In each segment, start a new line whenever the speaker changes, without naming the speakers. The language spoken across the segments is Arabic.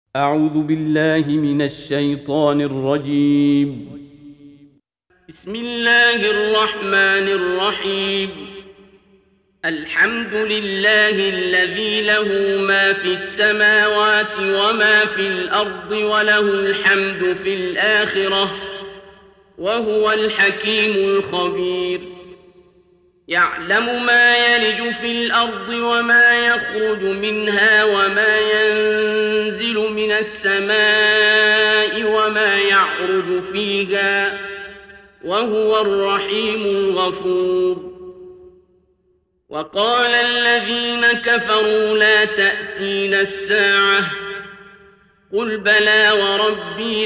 أعوذ بالله من الشيطان الرجيم.
بسم الله الرحمن الرحيم. الحمد لله الذي له ما في السماوات وما في الأرض وله الحمد في الآخرة وهو الحكيم الخبير. يعلم ما يلج في الأرض وما يخرج منها وما ينزل من السماء وما يعرج فيها وهو الرحيم الغفور. وقال الذين كفروا لا تأتينا الساعة قل بلى وربي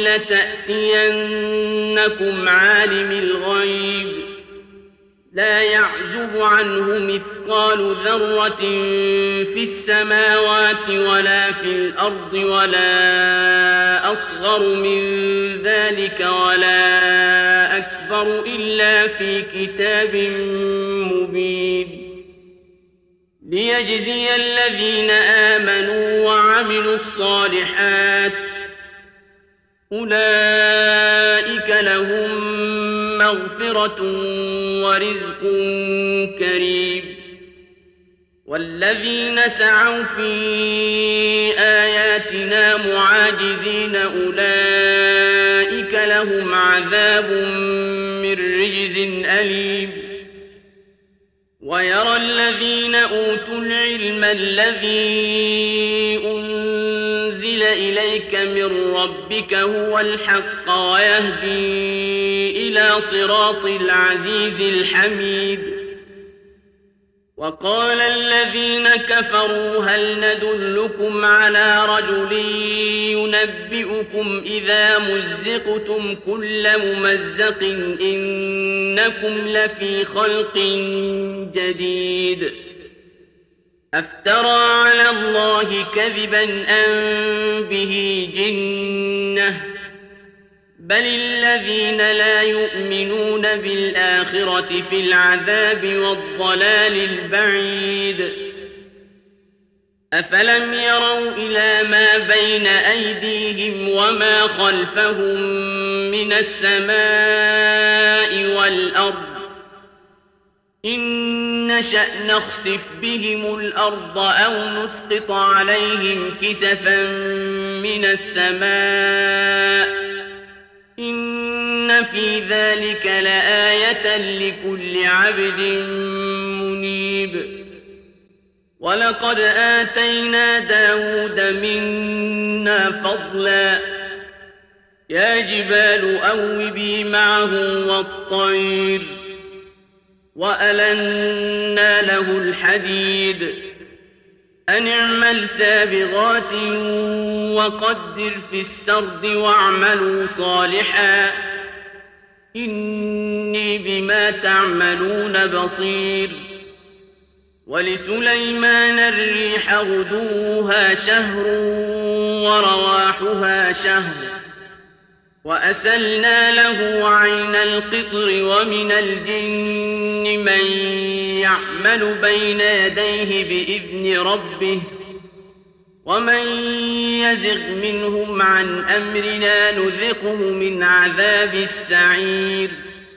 لتأتينكم عالم الغيب لا يعزب عنه مثقال ذرة في السماوات ولا في الأرض ولا أصغر من ذلك ولا أكبر إلا في كتاب مبين ليجزي الذين آمنوا وعملوا الصالحات أولئك لهم مغفرة ورزق كريم. والذين سعوا في آياتنا معاجزين أولئك لهم عذاب من رجز أليم. ويرى الذين أوتوا العلم الذي أنزل إليك من ربك هو الحق ويهدي إلى صراط العزيز الحميد. وقال الذين كفروا هل ندلكم على رجل ينبئكم إذا مزقتم كل ممزق إنكم لفي خلق جديد أفترى على الله كذبا أم به جنة بل الذين لا يؤمنون بالآخرة في العذاب والضلال البعيد. أفلم يروا إلى ما بين أيديهم وما خلفهم من السماء والأرض إن نشأ نخسف بهم الأرض أو نسقط عليهم كسفا من السماء إن في ذلك لآية لكل عبد منيب. ولقد آتينا داود منا فضلا يا جبال أوبي معه والطير وألنا له الحديد أن اعمل سابغات وقدر في السرد واعملوا صالحا إني بما تعملون بصير. ولسليمان الريح غدوها شهر ورواحها شهر وأسلنا له عين القطر ومن الجن من يعمل بين يديه بإذن ربه ومن يزغ منهم عن أمرنا نذقه من عذاب السعير.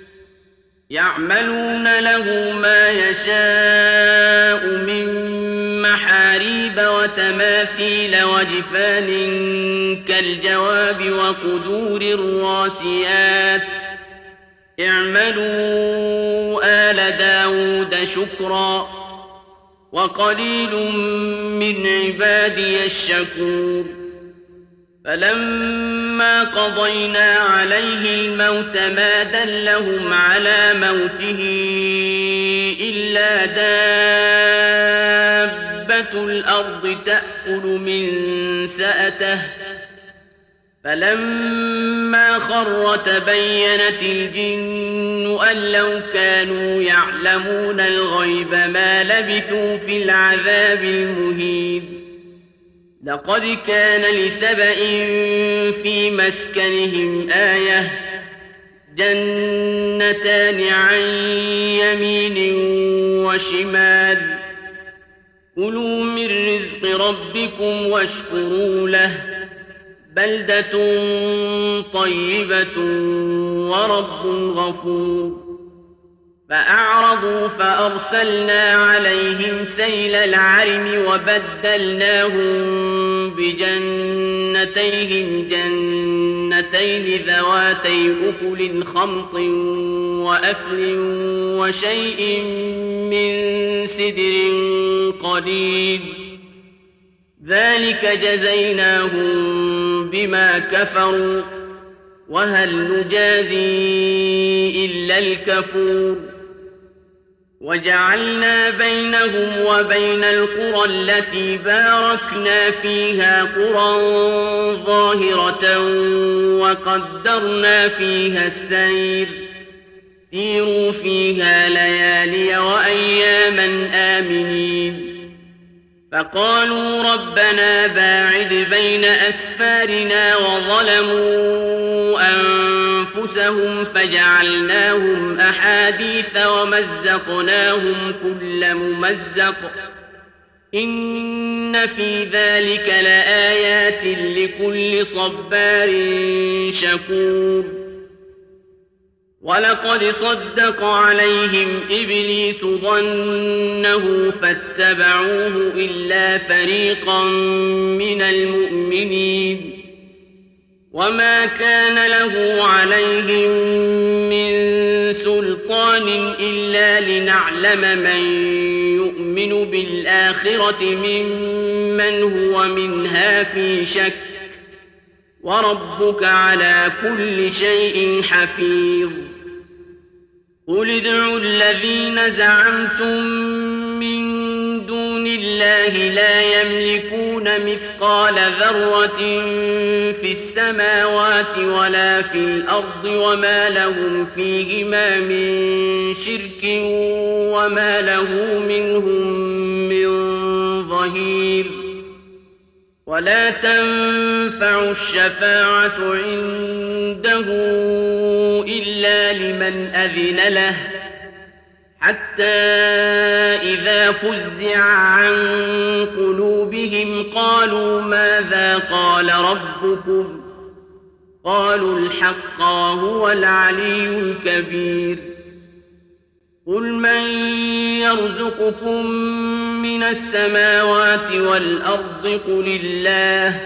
يعملون له ما يشاء من محاريب وتماثيل وجفان كالجواب وقدور الراسيات اعملوا آل داود شكرا وقليل من عبادي الشكور. فلما قضينا عليه الموت ما دلهم على موته إلا دابة الأرض تأكل من سأته فلما خر تبينت الجن أن لو كانوا يعلمون الغيب ما لبثوا في العذاب المهين. لقد كان لسبإ في مسكنهم آية جنتان عن يمين وشمال كلوا من رزق ربكم واشكروا له بلدة طيبة ورب غفور فأعرضوا فأرسلنا عليهم سيل العرم وبدلناهم بجنتيهم جنتين ذواتي أكل خمط وأثل وشيء من سدر قليل ذلك جزيناهم بما كفروا وهل نجازي إلا الكفور وجعلنا بينهم وبين القرى التي باركنا فيها قرى ظاهرة وقدرنا فيها السير سيروا فيها ليالي وأياما آمنين فقالوا ربنا باعد بين أسفارنا وظلموا أنفسهم فجعلناهم أحاديث ومزقناهم كل ممزق إن في ذلك لآيات لكل صبار شكور ولقد صدق عليهم إبليس ظنه فاتبعوه إلا فريقا من المؤمنين وما كان له عليهم من سلطان إلا لنعلم من يؤمن بالآخرة ممن هو منها في شك وربك على كل شيء حفيظ قل ادعوا الذين زعمتم من دون الله لا يملكون مثقال ذرة في السماوات ولا في الأرض وما لهم فيهما من شرك وما له منهم من ظهير ولا تنفع الشفاعة عنده إلا لمن أذن له حتى إذا فزع عن قلوبهم قالوا ماذا قال ربكم قالوا الحق وهو العلي الكبير قل من يرزقكم من السماوات والأرض قل الله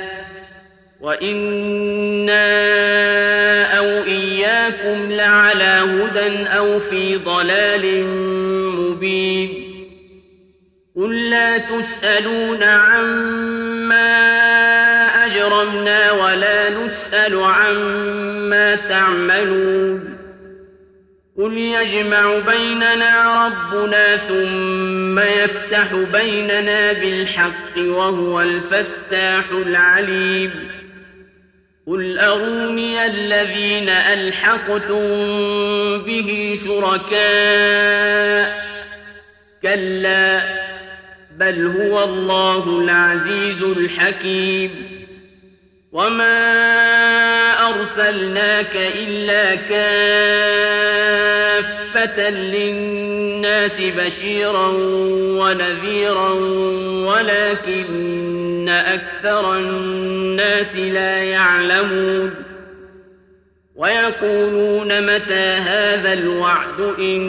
وإنا أو إياكم لعلى هدى أو في ضلال مبين قل لا تسألون عما أجرمنا ولا نسأل عما تعملون قل يجمع بيننا ربنا ثم يفتح بيننا بالحق وهو الفتاح العليم قل أروني الذين ألحقتم به شركاء كلا بل هو الله العزيز الحكيم وما أرسلناك إلا كافة للناس بشيرا ونذيرا ولكن أكثر الناس لا يعلمون ويقولون متى هذا الوعد إن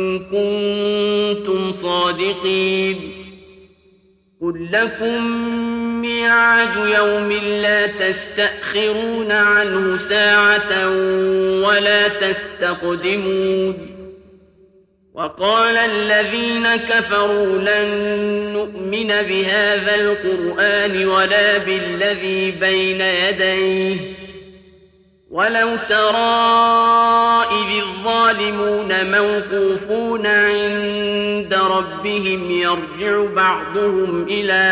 كنتم صادقين قل لكم ميعاد يوم لا تستأخرون عنه ساعة ولا تستقدمون وقال الذين كفروا لن نؤمن بهذا القرآن ولا بالذي بين يديه ولو ترى إذ الظالمون موقوفون عند ربهم يرجع بعضهم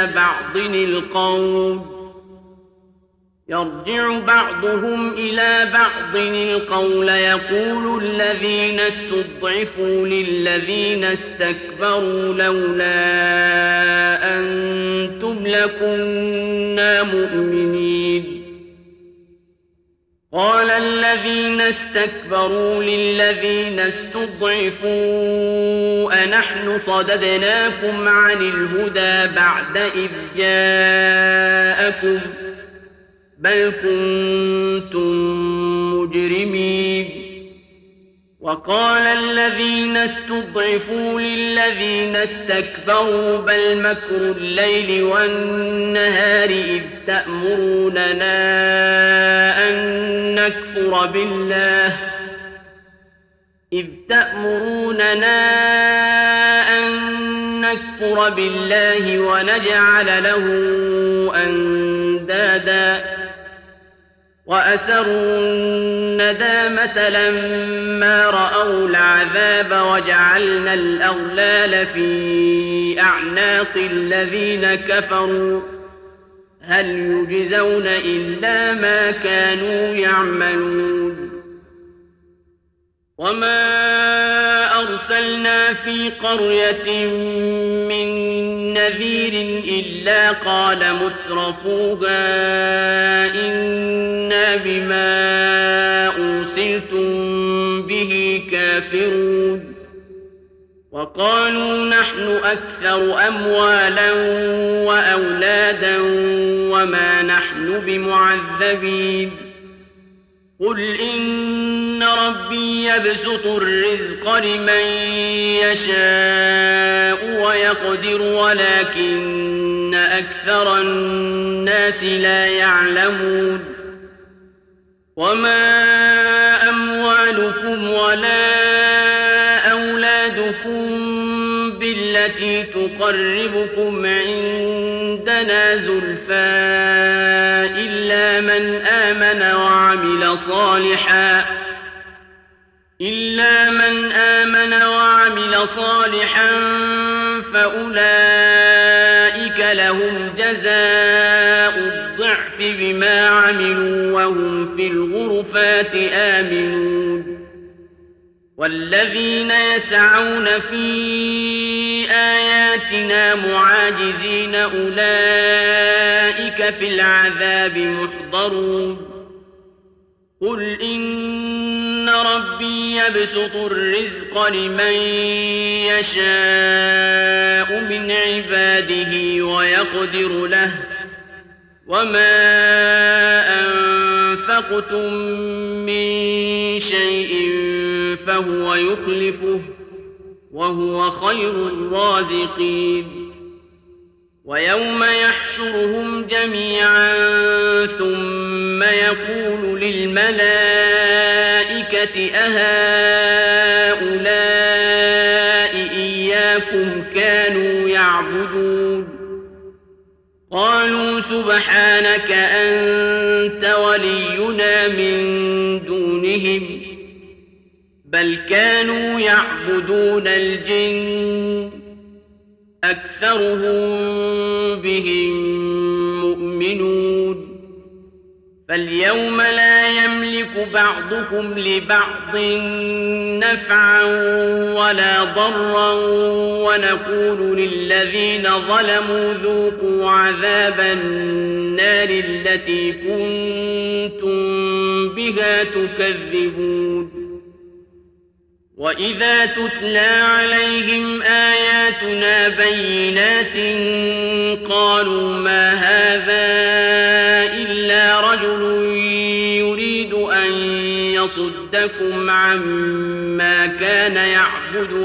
إلى بعض القول يقول الذين استضعفوا للذين استكبروا لولا أنتم لكنا مؤمنين قال الذين استكبروا للذين استضعفوا أنحن صددناكم عن الهدى بعد إذ جاءكم بل كنتم مجرمين. وقال الذين استضعفوا للذين استكبروا بل مكر الليل والنهار إذ تأمروننا أن نكفر بالله ونجعل له أندادا وأسروا الندامة لما رأوا العذاب وجعلنا الأغلال في أعناق الذين كفروا هل يجزون إلا ما كانوا يعملون. وما أرسلنا في قرية من نذير إلا قال مترفوها إنا بما أرسلتم به كافرون. وقالوا نحن أكثر أموالا وأولادا وما نحن بمعذبين. قل إن ربي يبسط الرزق لمن يشاء ويقدر ولكن أكثر الناس لا يعلمون. وما أموالكم ولا أولادكم بالتي تقربكم عندنا زلفى إلا من آمن وعمل صالحا فأولئك لهم جزاء الضعف بما عملوا وهم في الغرفات آمنون. والذين يسعون في آياتنا معاجزين أولئك في العذاب محضرون. قل إن ربي يبسط الرزق لمن يشاء من عباده ويقدر له وما أنفقتم من شيء فهو يخلفه وهو خير الرازقين. ويوم يحشرهم جميعا ثم يقول للملائكة أهؤلاء إياكم كانوا يعبدون قالوا سبحانك أنت ولينا من دونهم بل كانوا يعبدون الجن أكثرهم بهم مؤمنون. فاليوم لا يملك بعضكم لبعض نفعا ولا ضرا ونقول للذين ظلموا ذوقوا عذاب النار التي كنتم بها تكذبون. وإذا تتلى عليهم آياتنا بينات قالوا ما هذا إلا رجل يريد أن يصدكم عما كان يعبد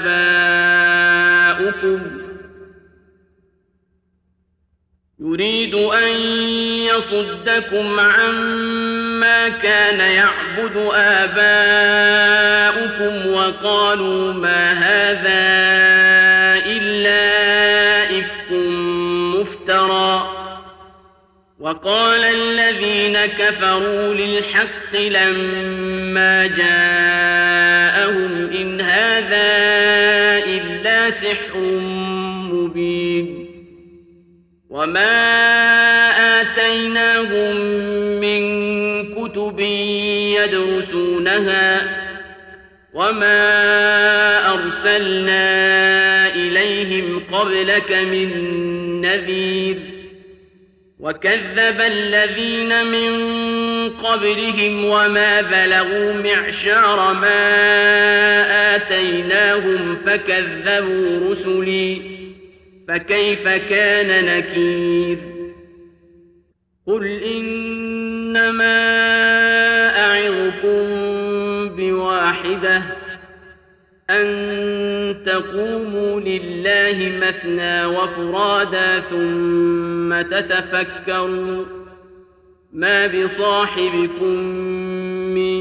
آباؤكم وقالوا ما هذا إلا إفك مفترى. وقال الذين كفروا للحق لما جاءهم إن هذا إلا سحر مبين. وما آتيناهم من كتب يدرسونها وما أرسلنا إليهم قبلك من نذير. وكذب الذين من قبلهم وما بلغوا معشار ما آتيناهم فكذبوا رسلي فكيف كان نكير. قل إن إنما أعظكم بواحدة أن تقوموا لله مثنى وفرادا ثم تتفكروا ما بصاحبكم من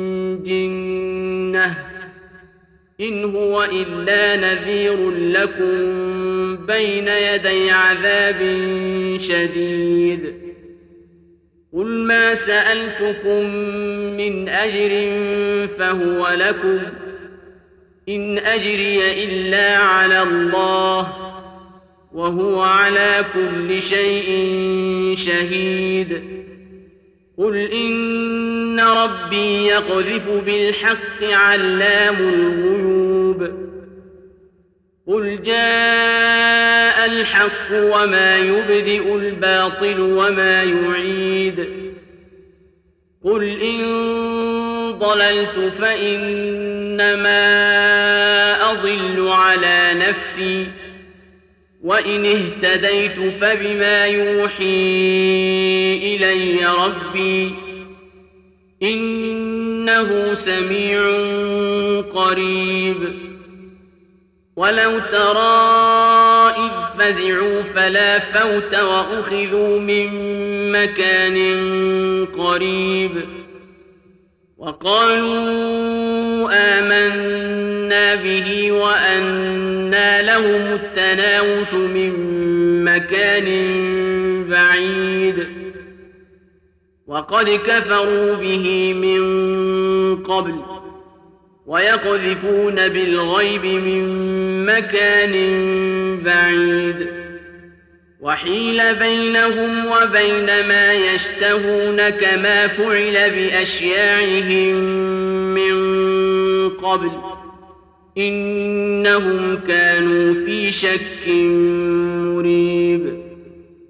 جنة إن هو إلا نذير لكم بين يدي عذاب شديد قل ما سألتكم من أجر فهو لكم إن أجري إلا على الله وهو على كل شيء شهيد قل إن ربي يقذف بالحق علام الغيوب قل جاء الحق وما يبدئ الباطل وما يعيد قل إن ضللت فإنما أضل على نفسي وإن اهتديت فبما يوحي إلي ربي إنه سميع قريب ولو ترى إذ فزعوا فلا فوت وأخذوا من مكان قريب وقالوا آمنا به وأنى لهم التناوش من مكان بعيد وقد كفروا به من قبل ويقذفون بالغيب من مكان بعيد وحيل بينهم وبين ما يشتهون كما فعل بأشياعهم من قبل إنهم كانوا في شك مريب